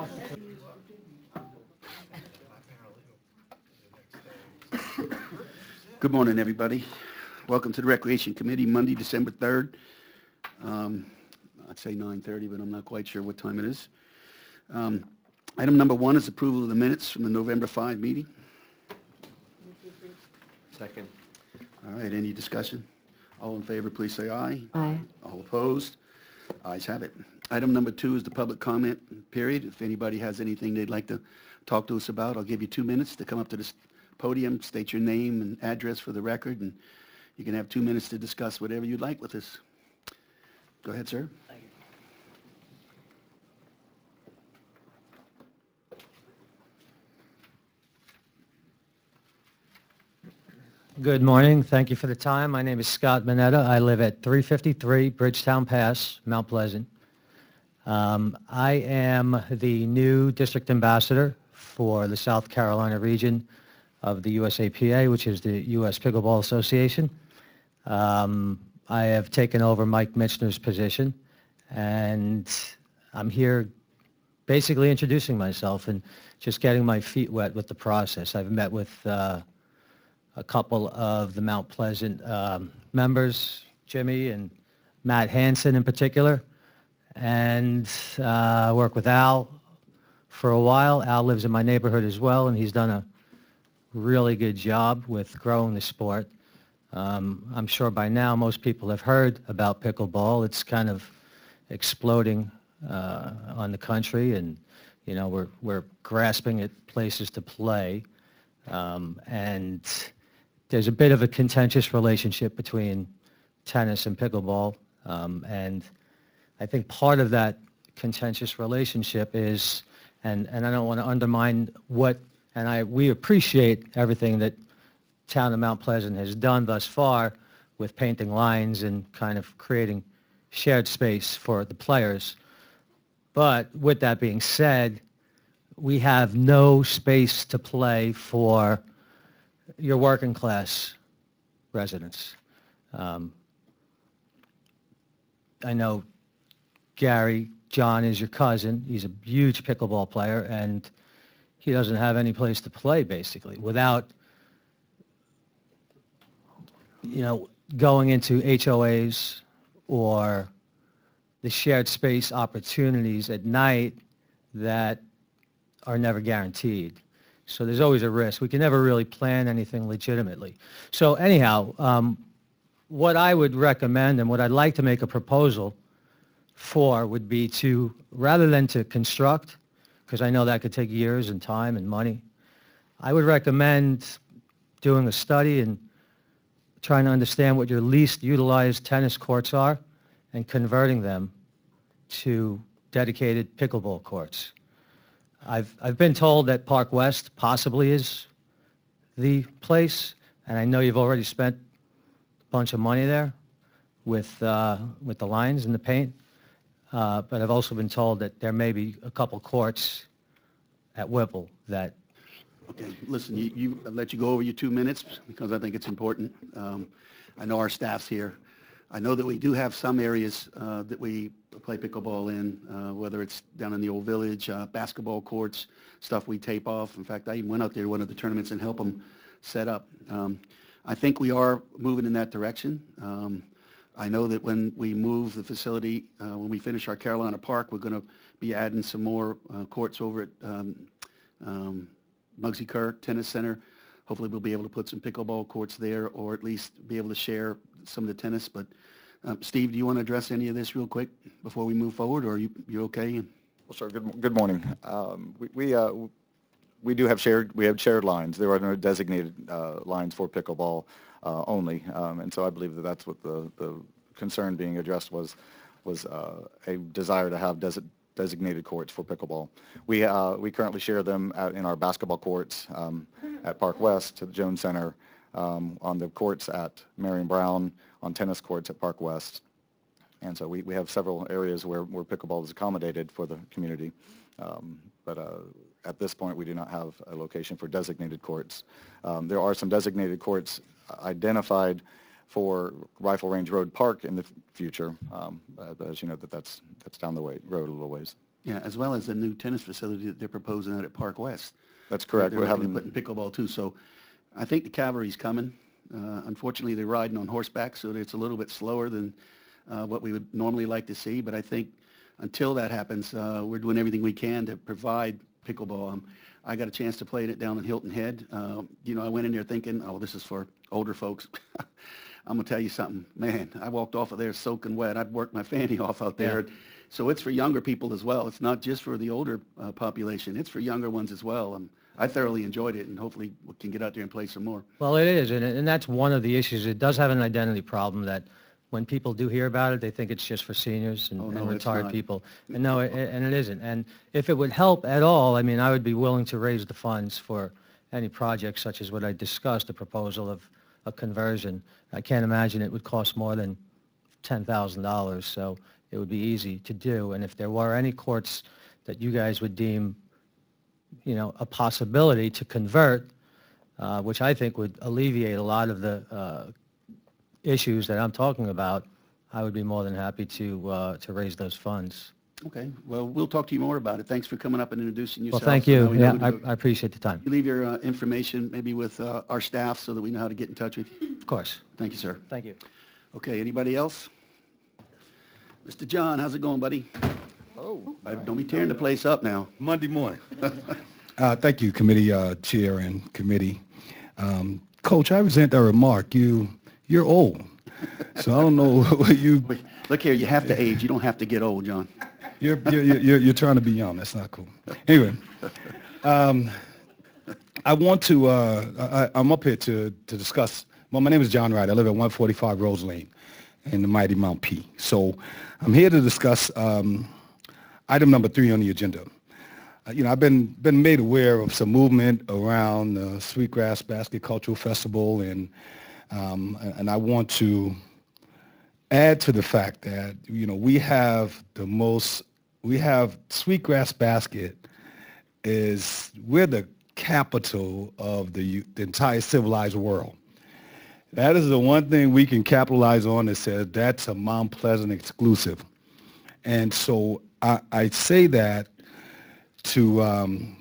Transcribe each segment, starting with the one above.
Good morning, everybody. Welcome to the Recreation Committee, Monday, December 3rd. I'd say 9:30, but I'm not quite sure what time it is. Item number 1 is approval of the minutes from the November 5 meeting. Second. All right, any discussion? All in favor, please say aye. Aye. All opposed? Ayes have it. Item number 2 is the public comment period. If anybody has anything they'd like to talk to us about, I'll give you 2 minutes to come up to this podium, state your name and address for the record, and you can have 2 minutes to discuss whatever you'd like with us. Go ahead, sir. Good morning. Thank you for the time. My name is Scott Mineta. I live at 353 Bridgetown Pass, Mount Pleasant. I am the new district ambassador for the South Carolina region of the USAPA, which is the U.S. Pickleball Association. I have taken over Mike Michener's position, and I'm here basically introducing myself and just getting my feet wet with the process. I've met with a couple of the Mount Pleasant members, Jimmy and Matt Hansen in particular, and work with Al for a while. Al lives in my neighborhood as well, and he's done a really good job with growing the sport. I'm sure by now most people have heard about pickleball. It's kind of exploding on the country, and you know we're grasping at places to play, and there's a bit of a contentious relationship between tennis and pickleball, and I think part of that contentious relationship is, and I don't want to undermine what, and we appreciate everything that town of Mount Pleasant has done thus far with painting lines and kind of creating shared space for the players. But with that being said, we have no space to play for your working class residents. I know Gary, John is your cousin. He's a huge pickleball player, and he doesn't have any place to play, basically, without, going into HOAs or the shared space opportunities at night that are never guaranteed. So there's always a risk. We can never really plan anything legitimately. So anyhow, what I would recommend and what I'd like to make a proposal for would be to, rather than to construct, because I know that could take years and time and money, I would recommend doing a study and trying to understand what your least utilized tennis courts are and converting them to dedicated pickleball courts. I've been told that Park West possibly is the place, and I know you've already spent a bunch of money there with the lines and the paint, but I've also been told that there may be a couple courts at Whipple that... Okay, listen, I'll let you go over your 2 minutes because I think it's important. I know our staff's here. I know that we do have some areas that we play pickleball in, whether it's down in the old village, basketball courts, stuff we tape off. In fact, I even went out there to one of the tournaments and helped them set up. I think we are moving in that direction. I know that when we move the facility, when we finish our Carolina Park, we're going to be adding some more courts over at Muggsy Kerr Tennis Center. Hopefully we'll be able to put some pickleball courts there, or at least be able to share some of the tennis. But Steve, do you want to address any of this real quick before we move forward, or you're okay? Well, sir. Good morning. We do have shared lines. There are no designated lines for pickleball only, and so I believe that that's what the concern being addressed was a desire to have designated courts for pickleball. We currently share them in our basketball courts at Park West, at the Jones Center, on the courts at Marion Brown, on tennis courts at Park West. And so we have several areas where pickleball is accommodated for the community. But at this point, we do not have a location for designated courts. There are some designated courts identified for Rifle Range Road Park in the future. But as you know, that's down the road a little ways. Yeah, as well as the new tennis facility that they're proposing out at Park West. That's correct. They're We're looking having, at putting pickleball too. So I think the cavalry's coming. Unfortunately, they're riding on horseback, so it's a little bit slower than what we would normally like to see. But I think until that happens, we're doing everything we can to provide pickleball. I got a chance to play it down in Hilton Head. I went in there thinking, oh, this is for older folks. I'm going to tell you something. Man, I walked off of there soaking wet. I'd worked my fanny off out there. Yeah. So it's for younger people as well. It's not just for the older population. It's for younger ones as well. I thoroughly enjoyed it, and hopefully we can get out there and play some more. Well, it is, and that's one of the issues. It does have an identity problem that when people do hear about it, they think it's just for seniors and, Oh, no, and it's retired not. people. And no, and it isn't. And if it would help at all, I mean, I would be willing to raise the funds for any project such as what I discussed, the proposal of a conversion. I can't imagine it would cost more than $10,000, so it would be easy to do. And if there were any courts that you guys would deem, a possibility to convert, which I think would alleviate a lot of the issues that I'm talking about, I would be more than happy to raise those funds. Okay. Well, we'll talk to you more about it. Thanks for coming up and introducing yourself. Well, thank So now you. we know Yeah, who to go. I appreciate the time. You leave your information maybe with our staff so that we know how to get in touch with you. Of course. Thank you, sir. Thank you. Okay, anybody else? Mr. John, how's it going, buddy? Oh, Don't be tearing the place up now. Monday morning. Thank you, committee chair and committee. Coach, I resent that remark. You're old, so I don't know what you. Wait, look here, you have to age. You don't have to get old, John. You're trying to be young. That's not cool. Anyway, I want to. I'm up here to discuss. Well, my name is John Wright. I live at 145 Rose Lane in the mighty Mount P. So I'm here to discuss item number 3 on the agenda. I've been made aware of some movement around the Sweetgrass Basket Cultural Festival, and I want to add to the fact that we have Sweetgrass Basket we're the capital of the entire civilized world. That is the one thing we can capitalize on that says that's a Mount Pleasant exclusive. And so I say that to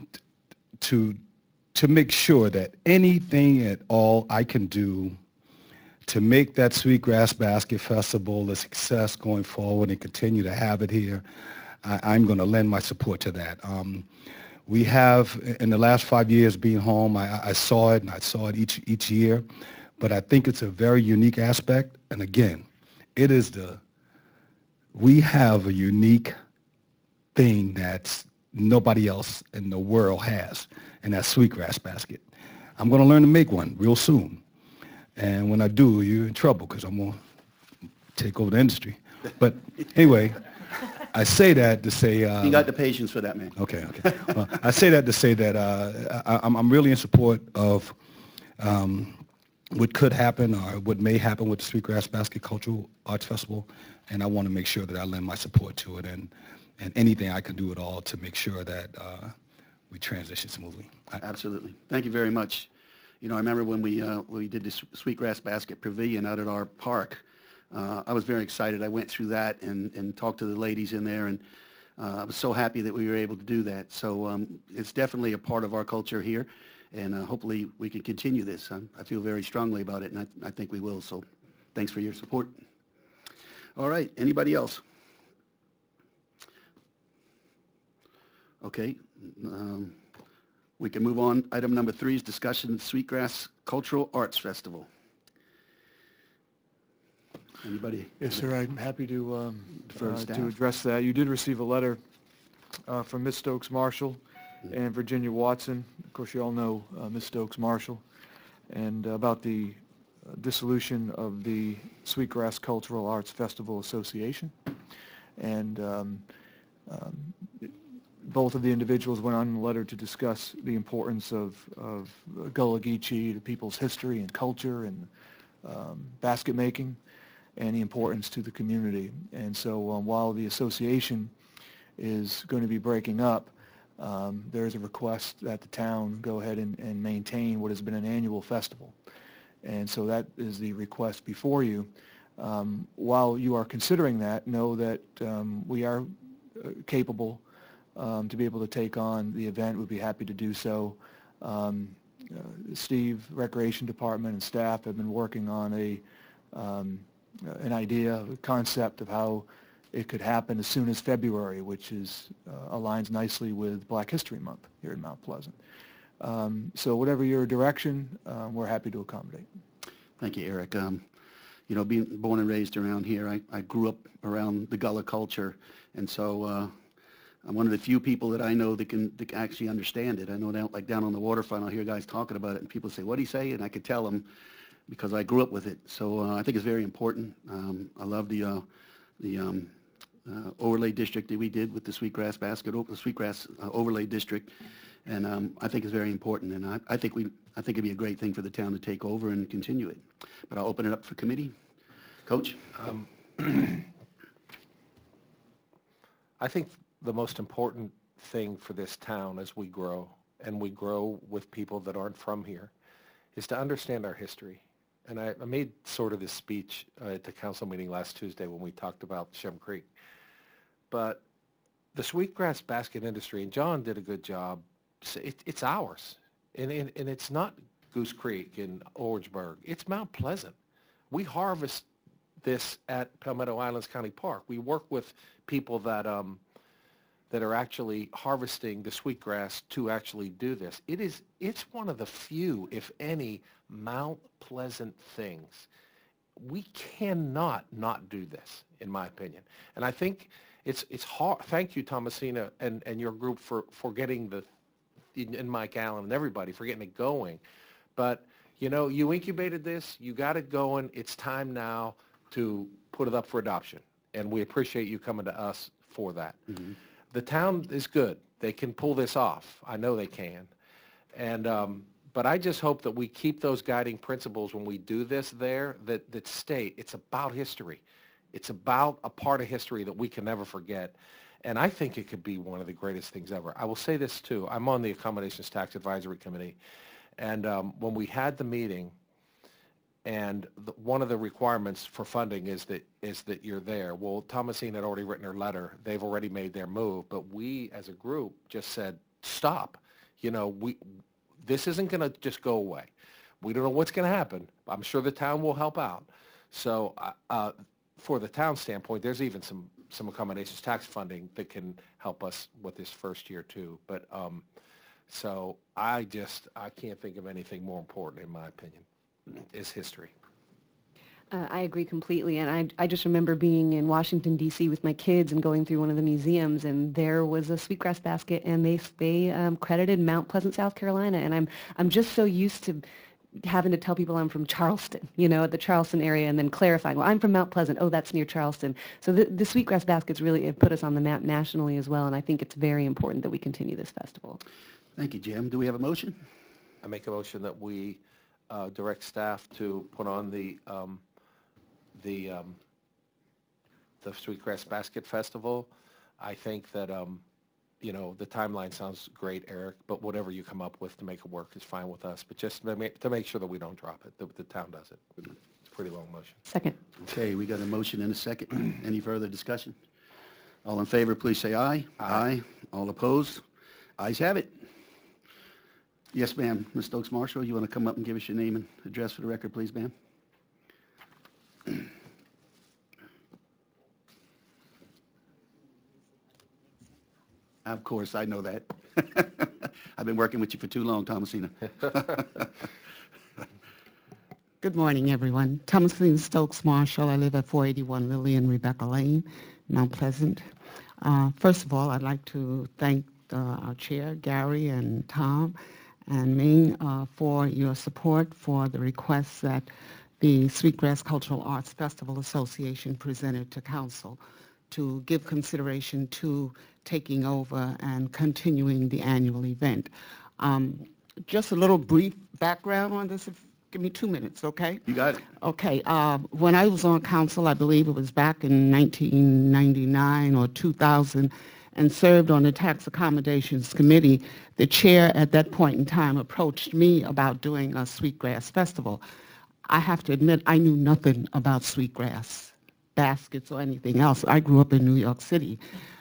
make sure that anything at all I can do to make that Sweetgrass Basket Festival a success going forward and continue to have it here, I'm going to lend my support to that. We have, in the last 5 years being home, I saw it, and I saw it each year, but I think it's a very unique aspect. And again, we have a unique thing that's nobody else in the world has, and that's Sweetgrass Basket. I'm going to learn to make one real soon. And when I do, you're in trouble because I'm going to take over the industry. But anyway, I say that to say... You got the patience for that, man. Okay. Well, I say that to say that I'm really in support of what could happen or what may happen with the Sweetgrass Basket Cultural Arts Festival, and I want to make sure that I lend my support to it and anything I can do at all to make sure that we transition smoothly. Absolutely. Thank you very much. I remember when we did the Sweetgrass Basket Pavilion out at our park. I was very excited. I went through that and talked to the ladies in there, and I was so happy that we were able to do that. So it's definitely a part of our culture here, and hopefully we can continue this. I feel very strongly about it, and I think we will. So thanks for your support. All right. Anybody else? Okay. We can move on. Item number 3 is discussion of Sweetgrass Cultural Arts Festival. Anybody? Yes, sir. I'm happy to Staff. address that. You did receive a letter from Ms. Stokes Marshall and Virginia Watson. Of course, you all know Ms. Stokes Marshall, and about the dissolution of the Sweetgrass Cultural Arts Festival Association. And both of the individuals went on in the letter to discuss the importance of Gullah Geechee, the people's history and culture and basket making, and the importance to the community. And so while the association is going to be breaking up, there is a request that the town go ahead and maintain what has been an annual festival. And so that is the request before you. While you are considering that, know that we are capable to be able to take on the event, we'd be happy to do so. Steve, Recreation Department, and staff have been working on an idea, a concept of how it could happen as soon as February, which aligns nicely with Black History Month here in Mount Pleasant. So whatever your direction, we're happy to accommodate. Thank you, Eric. Being born and raised around here, I grew up around the Gullah culture, and so I'm one of the few people that I know that can actually understand it. I know down on the waterfront, I'll hear guys talking about it, and people say, "What do you say?" And I could tell them because I grew up with it. So I think it's very important. I love the overlay district that we did with the Sweetgrass overlay district, and I think it's very important. And I think it'd be a great thing for the town to take over and continue it. But I'll open it up for committee. Coach? I think the most important thing for this town as we grow, and we grow with people that aren't from here, is to understand our history. And I made sort of this speech at the council meeting last Tuesday when we talked about Shem Creek. But the sweetgrass basket industry, and John did a good job, it's ours. And it's not Goose Creek and Orangeburg. It's Mount Pleasant. We harvest this at Palmetto Islands County Park. We work with people that are actually harvesting the sweetgrass to actually do this. It's one of the few, if any, Mount Pleasant things. We cannot not do this, in my opinion. And I think it's hard. Thank you, Thomasina, and your group for getting and Mike Allen and everybody for getting it going. But, you incubated this. You got it going. It's time now to put it up for adoption. And we appreciate you coming to us for that. Mm-hmm. The town is good. They can pull this off. I know they can. And but I just hope that we keep those guiding principles when we do this there that state it's about history. It's about a part of history that we can never forget. And I think it could be one of the greatest things ever. I will say this, too. I'm on the Accommodations Tax Advisory Committee. And when we had the meeting, and one of the requirements for funding is that you're there. Well, Thomasine had already written her letter. They've already made their move. But we, as a group, just said, stop. This isn't going to just go away. We don't know what's going to happen. I'm sure the town will help out. So for the town standpoint, there's even some accommodations tax funding that can help us with this first year, too. But so I can't think of anything more important, in my opinion, is history. I agree completely, and I just remember being in Washington, D.C. with my kids and going through one of the museums, and there was a sweetgrass basket, and they credited Mount Pleasant, South Carolina, and I'm just so used to having to tell people I'm from Charleston, the Charleston area, and then clarifying, well, I'm from Mount Pleasant. Oh, that's near Charleston. So the sweetgrass baskets really have put us on the map nationally as well, and I think it's very important that we continue this festival. Thank you, Jim. Do we have a motion? I make a motion that we direct staff to put on the Sweetgrass Basket Festival. I think that the timeline sounds great, Eric, but whatever you come up with to make it work is fine with us. But just to make sure that we don't drop it, the town does it. It's a pretty long motion. Second. Okay, we got a motion and a second. Any further discussion? All in favor, please say aye. Aye. All opposed? Ayes have it. Yes, ma'am. Ms. Stokes-Marshall, you want to come up and give us your name and address for the record, please, ma'am? Of course, I know that. I've been working with you for too long, Thomasina. Good morning, everyone. Thomasine Stokes-Marshall. I live at 481 Lily and Rebecca Lane, Mount Pleasant. First of all, I'd like to thank our chair, Gary and Tom, and Ming for your support for the requests that the Sweetgrass Cultural Arts Festival Association presented to council to give consideration to taking over and continuing the annual event. Just a little brief background on this. Give me 2 minutes, okay? You got it. Okay. When I was on council, I believe it was back in 1999 or 2000, and served on the Tax Accommodations Committee, the chair at that point in time approached me about doing a Sweetgrass Festival. I have to admit, I knew nothing about sweetgrass baskets or anything else. I grew up in New York City.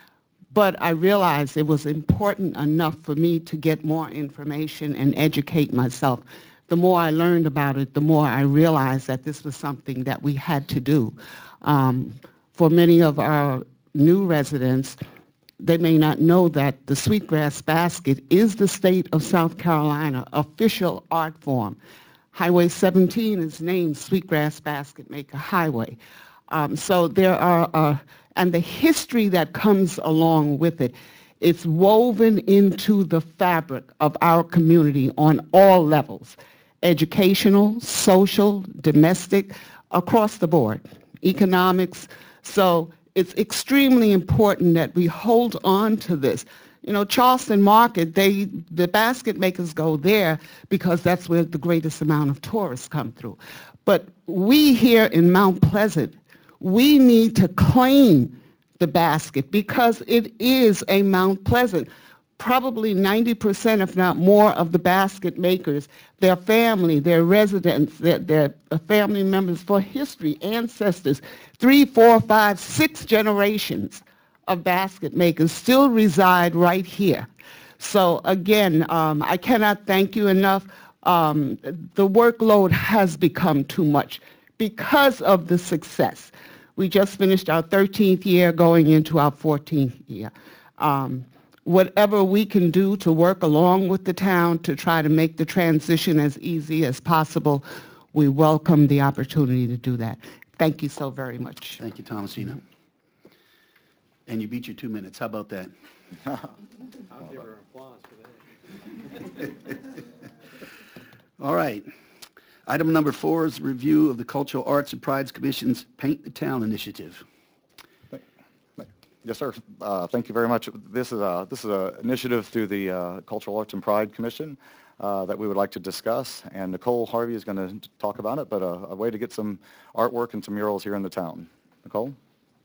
but I realized it was important enough for me to get more information and educate myself. The more I learned about it, the more I realized that this was something that we had to do. For many of our new residents, they may not know that the Sweetgrass Basket is the state of South Carolina official art form. Highway 17 is named Sweetgrass Basket Maker Highway. So there are, and the history that comes along with it, it's woven into the fabric of our community on all levels, educational, social, domestic, across the board, economics. So it's extremely important that we hold on to this. You know, Charleston Market, the basket makers go there because that's where the greatest amount of tourists come through. But we here in Mount Pleasant, we need to claim the basket because it is a Mount Pleasant. Probably 90%, if not more, of the basket makers, their family, their residents, their family members for history, ancestors, 3, 4, 5, 6 generations of basket makers still reside right here. So again, I cannot thank you enough. The workload has become too much because of the success. We just finished our 13th year going into our 14th year. Whatever we can do to work along with the town to try to make the transition as easy as possible, we welcome the opportunity to do that. Thank you so very much. Thank you, Thomasina. And you beat your 2 minutes. How about that? I'll give her applause for that. All right. Item number 4 is review of the Cultural Arts and Prides Commission's Paint the Town initiative. Yes, sir. Thank you very much. This is an initiative through the Cultural Arts and Pride Commission that we would like to discuss, and Nicole Harvey is going to talk about it, but a way to get some artwork and some murals here in the town. Nicole?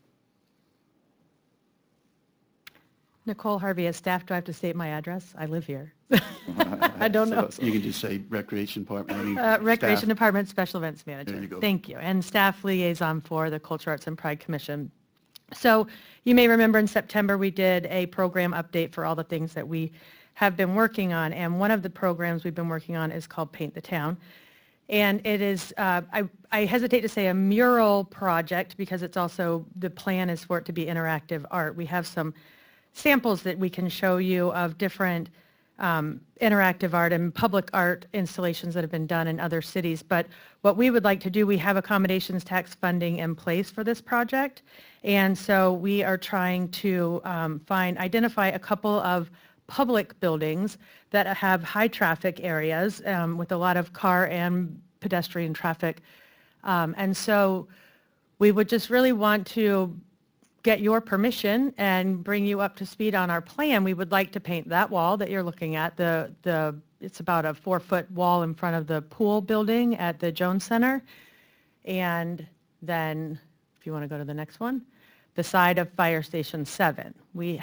Nicole Harvey, as staff, do I have to state my address? I live here. I don't know. You can just say Recreation Department. Recreation Staff. Department Special Events Manager. There you go. Thank you. And staff liaison for the Culture Arts and Pride Commission. So you may remember in September we did a program update for all the things that we have been working on. And one of the programs we've been working on is called Paint the Town. And it is, I hesitate to say a mural project because it's also, the plan is for it to be interactive art. We have some samples that we can show you of different interactive art and public art installations that have been done in other cities. But what we would like to do, we have accommodations tax funding in place for this project. And so we are trying to identify a couple of public buildings that have high traffic areas with a lot of car and pedestrian traffic. And so we would just really want to get your permission and bring you up to speed on our plan. We would like to paint that wall that you're looking at. It's about a 4-foot wall in front of the pool building at the Jones Center. And then, if you want to go to the next one, the side of Fire Station 7. We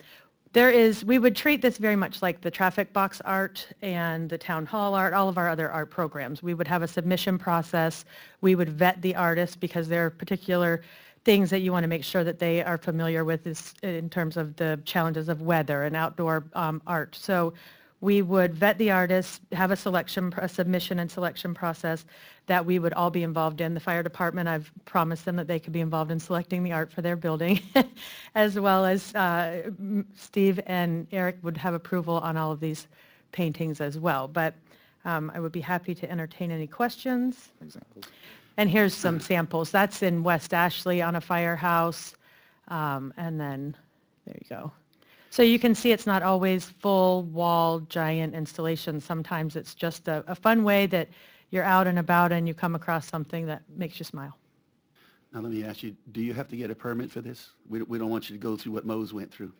would treat this very much like the traffic box art and the town hall art, all of our other art programs. We would have a submission process. We would vet the artists because there are particular things that you want to make sure that they are familiar with is in terms of the challenges of weather and outdoor art. So we would vet the artists, have a submission and selection process that we would all be involved in. The fire department, I've promised them that they could be involved in selecting the art for their building, as well as Steve and Eric would have approval on all of these paintings as well. But I would be happy to entertain any questions. Examples. And here's some samples. That's in West Ashley on a firehouse. And then, there you go. So you can see it's not always full wall giant installation. Sometimes it's just a fun way that you're out and about and you come across something that makes you smile. Now let me ask you, do you have to get a permit for this? We don't want you to go through what Mose went through.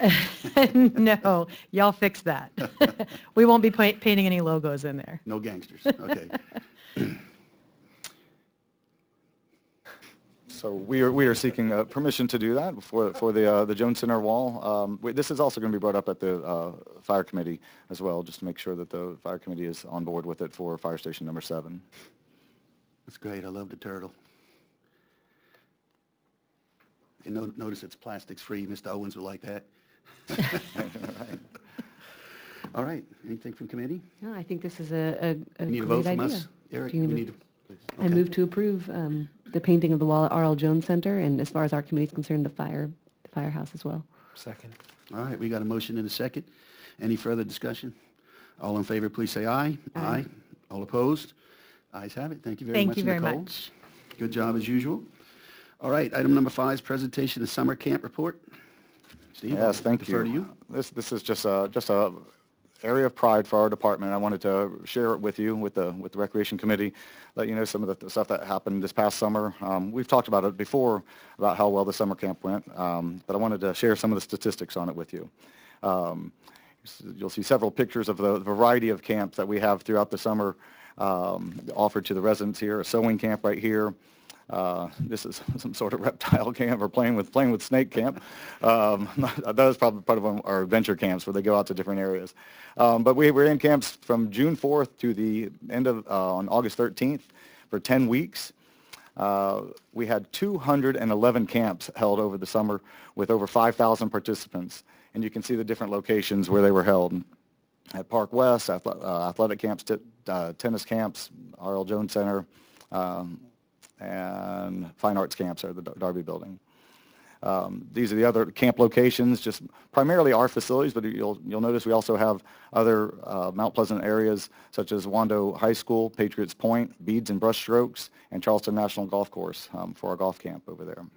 No, y'all fix that. We won't be painting any logos in there. No gangsters, okay. So we are seeking permission to do that for the Jones Center wall. This is also going to be brought up at the fire committee as well, just to make sure that the fire committee is on board with it for fire station number 7. That's great. I love the turtle. And notice it's plastics free. Mr. Owens would like that. All right, anything from committee? No, I think this is a You need a great vote from idea. us? Eric, Do you we need need a- I move to approve the painting of the wall at R.L. Jones Center, and as far as our committee is concerned, the firehouse as well. Second. All right, we got a motion and a second. Any further discussion? All in favor, please say aye. Aye. All opposed? Ayes have it. Thank you very Thank much, you very Nicole. much. Good job as usual. All right, item number 5 is presentation of summer camp report. Steve, Yes, I'll thank defer to you. This is just a area of pride for our department. I wanted to share it with you, with the Recreation Committee, let you know some of the stuff that happened this past summer. We've talked about it before, about how well the summer camp went, but I wanted to share some of the statistics on it with you. You'll see several pictures of the variety of camps that we have throughout the summer offered to the residents here. A sewing camp right here. This is some sort of reptile camp or playing with snake camp. That was probably part of our adventure camps where they go out to different areas. But we were in camps from June 4th to the end of on August 13th for 10 weeks. We had 211 camps held over the summer with over 5,000 participants. And you can see the different locations where they were held. At Park West, athletic camps, tennis camps, R.L. Jones Center, and fine arts camps are the Darby Building. These are the other camp locations, just primarily our facilities, but you'll notice we also have other Mount Pleasant areas such as Wando High School, Patriots Point, Beads and Brushstrokes, and Charleston National Golf Course for our golf camp over there.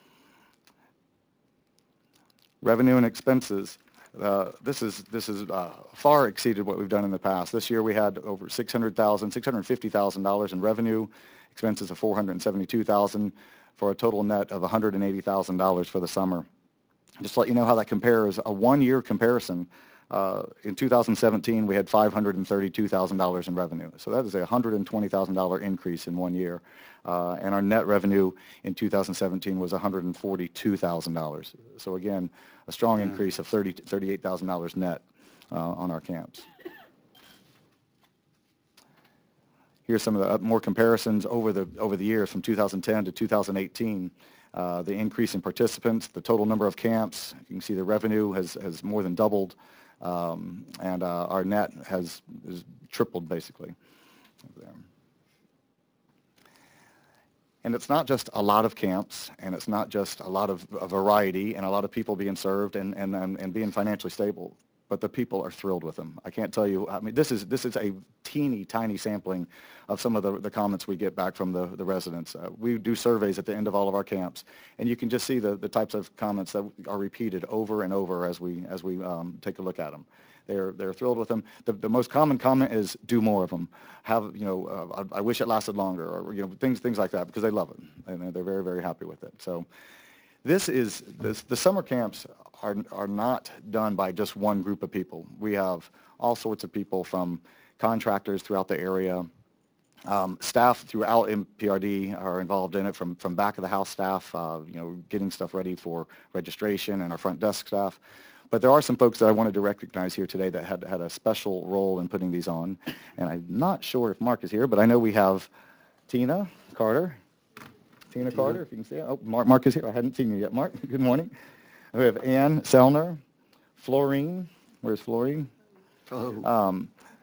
Revenue and expenses. This is far exceeded what we've done in the past. This year we had over $650,000 in revenue, expenses of $472,000 for a total net of $180,000 for the summer. Just to let you know how that compares, a one-year comparison, in 2017 we had $532,000 in revenue. So that is a $120,000 increase in 1 year. And our net revenue in 2017 was $142,000. So again, a strong increase of $38,000 net on our camps. Here's some of the more comparisons over the years from 2010 to 2018. The increase in participants, the total number of camps. You can see the revenue has more than doubled, and our net is tripled basically. There. And it's not just a lot of camps, and it's not just a lot of variety and a lot of people being served and being financially stable, but the people are thrilled with them. I can't tell you, I mean, this is a teeny tiny sampling of some of the comments we get back from the residents. We do surveys at the end of all of our camps, and you can just see the types of comments that are repeated over and over as we take a look at them. They're thrilled with them. The most common comment is, "Do more of them." I wish it lasted longer, or things like that, because they love it and they're very, very happy with it. So the summer camps are not done by just one group of people. We have all sorts of people, from contractors throughout the area. Staff throughout MPRD are involved in it, from back of the house staff, getting stuff ready for registration, and our front desk staff. But there are some folks that I wanted to recognize here today that had a special role in putting these on. And I'm not sure if Mark is here, but I know we have Tina Carter. Tina Carter, if you can see it. Oh, Mark is here. I hadn't seen you yet. Mark, good morning. We have Ann Sellner, Florine. Where's Florine? Hello.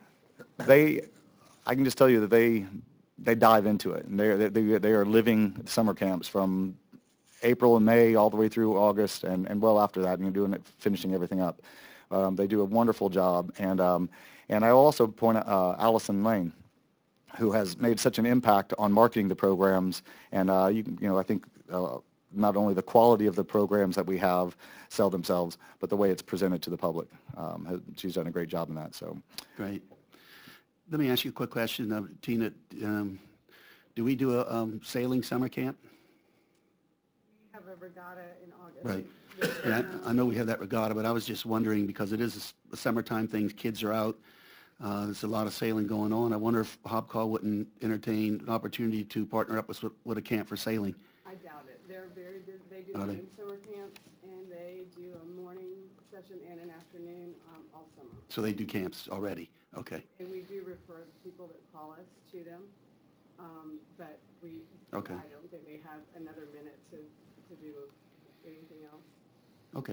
I can just tell you that they dive into it, and they are living summer camps from April and May all the way through August, and well after that, finishing everything up. They do a wonderful job, and I also point out Allison Lane, who has made such an impact on marketing the programs, and I think not only the quality of the programs that we have sell themselves, but the way it's presented to the public. She's done a great job in that. So Great. Let me ask you a quick question, Tina. Do we do a sailing summer camp? We have a regatta in August. Right. And I know we have that regatta, but I was just wondering, because it is a summertime thing, kids are out. There's a lot of sailing going on. I wonder if Hobcall wouldn't entertain an opportunity to partner up with a camp for sailing. I doubt it. They're very busy. They do Are they? main summer camps, and they do a morning session and an afternoon all summer. So they do camps already. Okay. And we do refer the people that call us to them, but Okay. I don't think they have another minute to do anything else. Okay.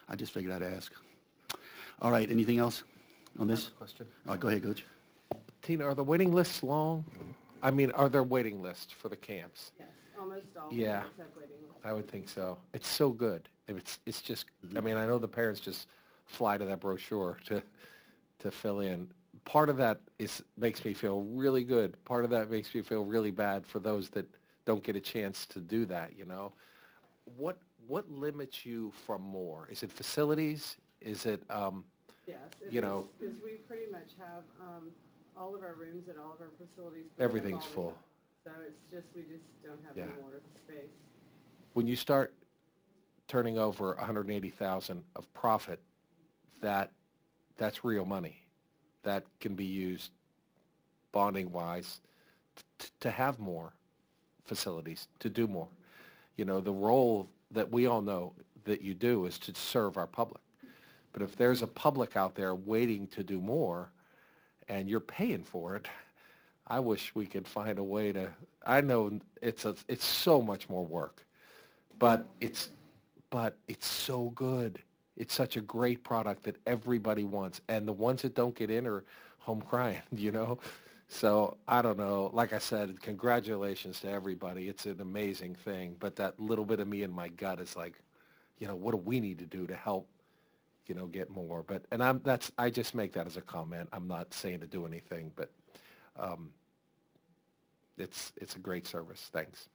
I just figured I'd ask. All right, anything else on this? Question. All right, go ahead, Coach. Tina, are the waiting lists long? I mean, are there waiting lists for the camps? Yes, almost all Yeah. parents have waiting lists. I would think so. It's so good. It's just, I mean, I know the parents just fly to that brochure to fill in. Part of that makes me feel really good. Part of that makes me feel really bad for those that don't get a chance to do that, you know? What limits you from more? Is it facilities? Is it, Yes, you know, because we pretty much have all of our rooms at all of our facilities. everything's full? So it's just, we just don't have Yeah. any more space. When you start turning over 180,000 of profit, that's real money. That can be used bonding wise to have more facilities, to do more. You know, the role that we all know that you do is to serve our public. But if there's a public out there waiting to do more and you're paying for it, I wish we could find a way to, I know it's so much more work, but it's so good. It's such a great product that everybody wants. And the ones that don't get in are home crying, you know? So I don't know. Like I said, congratulations to everybody. It's an amazing thing. But that little bit of me in my gut is like, you know, what do we need to do to help, you know, get more? But, and I just make that as a comment. I'm not saying to do anything, but it's a great service. Thanks.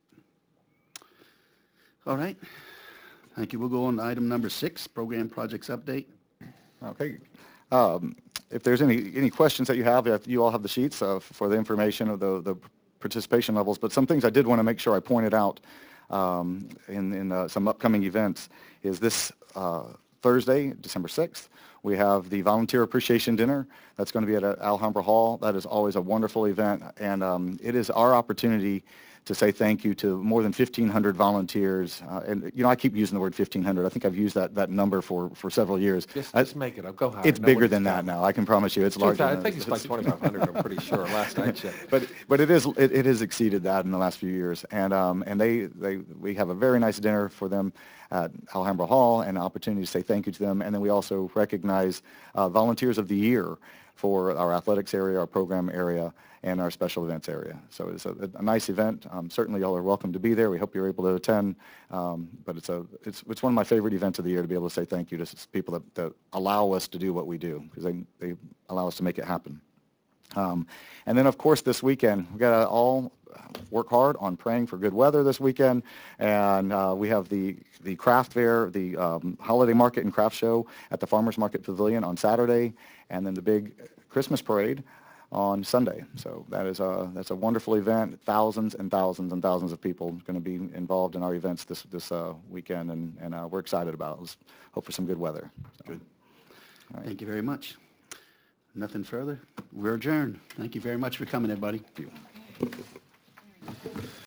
All right. Thank you. We'll go on to item number 6, program projects update. Okay. If there's any questions that you have, you all have the sheets for the information of the participation levels, but some things I did want to make sure I pointed out in some upcoming events is this Thursday, December 6th, we have the Volunteer Appreciation Dinner. That's going to be at Alhambra Hall. That is always a wonderful event, and it is our opportunity to say thank you to more than 1,500 volunteers. And, you know, I keep using the word 1,500. I think I've used that number for several years. Just make it up. Go higher. It's bigger than that now. I can promise you it's larger. I think it's like 2,500, I'm pretty sure, last I checked. But it has exceeded that in the last few years. And we have a very nice dinner for them at Alhambra Hall and an opportunity to say thank you to them. And then we also recognize Volunteers of the Year for our athletics area, our program area, and our special events area. So it's a nice event. Certainly y'all are welcome to be there. We hope you're able to attend. But it's one of my favorite events of the year to be able to say thank you to people that allow us to do what we do, because they allow us to make it happen. And then, of course, this weekend, we've got to all work hard on praying for good weather this weekend. And we have the craft fair, the holiday market and craft show at the Farmers Market Pavilion on Saturday, and then the big Christmas parade on Sunday. So that's a wonderful event. Thousands and thousands and thousands of people going to be involved in our events this weekend, and we're excited about it. Let's hope for some good weather. So, Good. all right. Thank you very much. Nothing further. We're adjourned. Thank you very much for coming, everybody. Thank you.